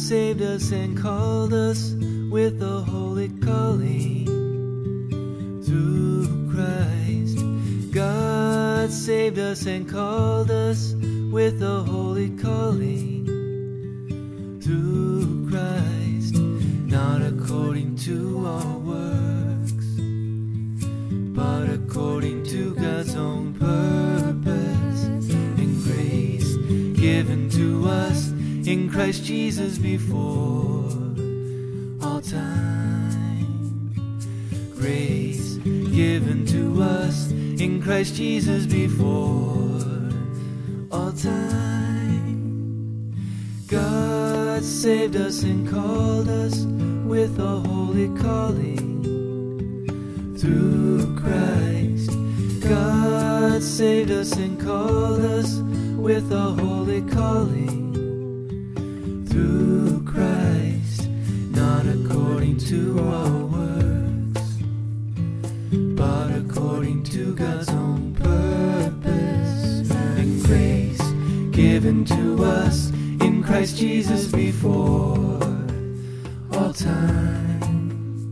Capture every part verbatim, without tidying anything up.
saved us and called us with a holy calling through Christ. God saved us and called us with a holy calling through Christ, not according to our works, but according to God's own purpose and grace given to us in Christ Jesus before all time. Grace given to us in Christ Jesus before all time. God saved us and called us with a holy calling through Christ. God saved us and called us with a holy calling through Christ, not according to our works, but according to God's own purpose and grace given to us in Christ Jesus before all time.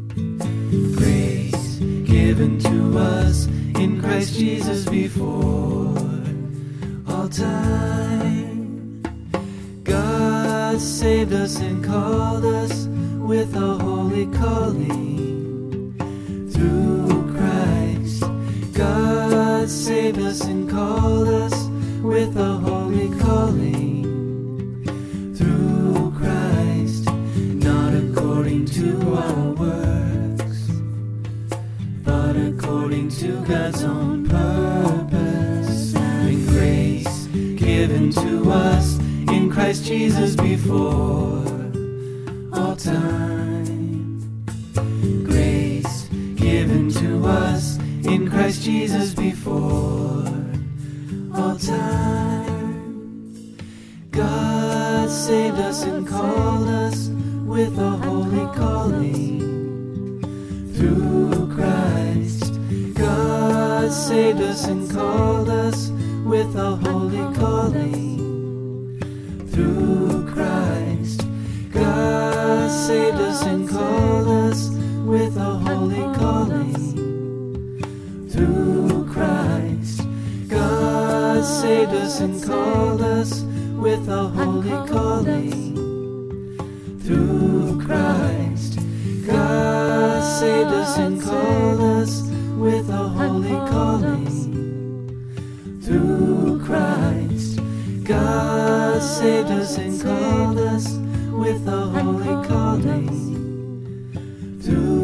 Grace given to us in Christ Jesus before all time. God saved us and called us with a holy calling through Christ. God saved us and called us with a holy calling through Christ, not according to our works, but according to God's own purpose and grace given to us in Christ Jesus before all time. Grace given to us in Christ Jesus before all time. God saved us and called us with a holy calling through Christ. God saved us and called us with a holy calling through Christ. God saved us and called us with a holy calling through Christ. God saved us and called us with a holy calling through Christ. God saved us and called us with a holy calling through Christ. God saved us and called us with a holy calling through